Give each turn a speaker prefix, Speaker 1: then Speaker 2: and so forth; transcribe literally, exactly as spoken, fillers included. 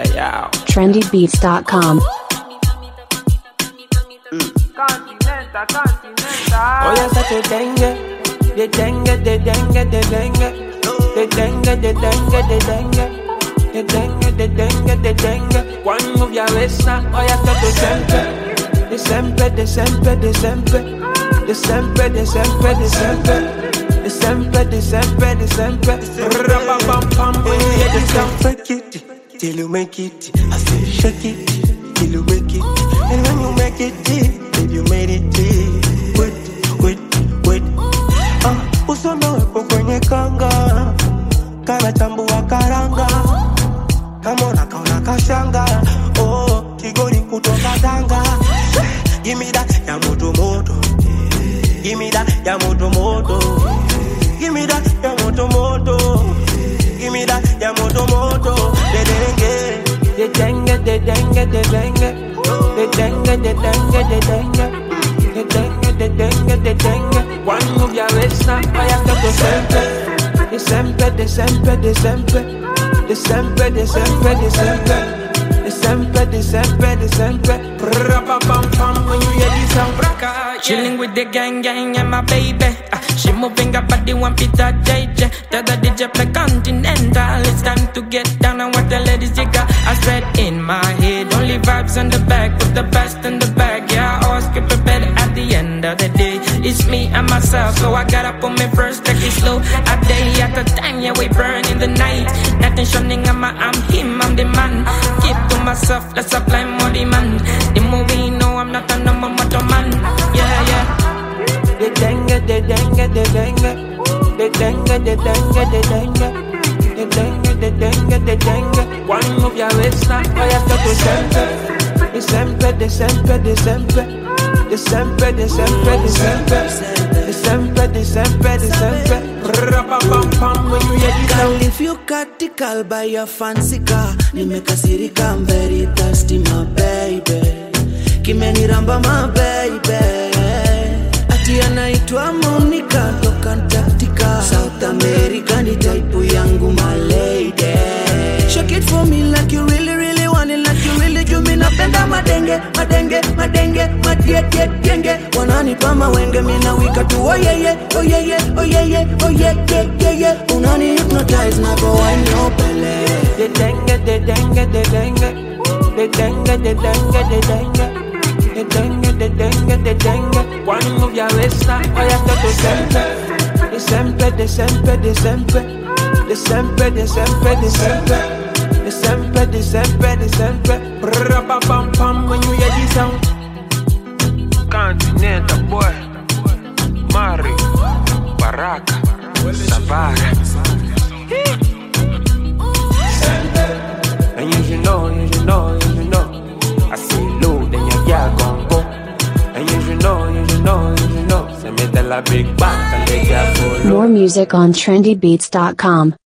Speaker 1: Yeah, yeah.
Speaker 2: trendy beats dot com.
Speaker 1: Continental, continental. Oh, yes, I dengue. The dengue, the dengue, the dengue. The dengue, the dengue, the dengue. The dengue, the dengue, the dengue. One move your waist now. Oh, yes, I the sempre, the sempre, the sempre. The sempre, the sempre, the sempre. The sempre, the sempre, the sempre. Ra-ba-bam-bam, when you hear the sound.
Speaker 3: Fake it till you make it. I say shake it till you make it. And when you make it, if you made it, wait, wait, wait. Ah, usome wepo kwenye kanga, kana chambua karanga, kama unakaona kashanga. Oh, kigori kutoka Tanga. Give me that ya moto moto. Give me that ya moto moto. Give me that ya moto moto. Give me that ya moto moto. The dengue,
Speaker 1: the dengue, the dengue, the dengue. The dengue, the dengue, the dengue. The dengue, the dengue, the dengue. One move your waist now, I have to go sempre. The sempre, the sempre, the sempre. The sempre, the sempre, the sempre. The sempre, the sempre, the sempre. Ra-pa-pam-pam, when you hear this sound.
Speaker 4: Chilling with the gang, gang, and my baby. Uh, she moving her body, one pizza J J. Tell the D J play Continental. It's time to get down on what the ladies jigger. I said in my head, only vibes on the back, put the best in the bag. Yeah, I always get prepared at the end of the day. It's me and myself, so I gotta put me first, take it slow. A day at a time, yeah, we burn in the night. Nothing shining on my, I'm him, I'm the man. Keep to myself, let's apply more demand. The movie, know I'm not a number motor man. Yeah, yeah.
Speaker 1: The dengue, the dengue, the dengue. The dengue, the dengue, the dengue. The dengue, the dengue, the dengue. One move your waist now, I have to go sempre. The sempre, the sempre, the sempre. The sempre, the sempre, the sempre. The sempre, the sempre, the sempre. Ra-pa-pam-pam, when you hear this sound.
Speaker 5: Girl, if you got the call by your fancy car, nimekasirika, I'm very thirsty, my baby. Kimeniramba, my baby. Ati anaitwa Monica toka Antarctica, South America ni type yangu, my lady. Shake it for me like you really, really want it, like you really do me. Napenda madenge, madenge, madenge, madiete, genge. Wananipa mawenge, mina wika tu, oh yeah yeah, oh yeah yeah, oh yeah yeah, oh yeah yeah, yeah yeah. Unani hypnotize na go wine your belly.
Speaker 1: The dengue, the dengue, the dengue. The dengue, the dengue, the dengue. The dengue, the dengue, the dengue. One move your waist now, I have to go sempre. The sempre, the sempre, the sempre. The sempre, the sempre, the sempre. The sempre, the sempre, the sempre. Ra-pa-pam-pam, when you hear this sound. Continental boy, Mario, Baraka, Savara. And you should know, you should know, you should know. I say low, then your girl gon' go. And you should know, you should know, you should know. Say me tell a big bang, and they got full.
Speaker 2: More music on trendy beats dot com.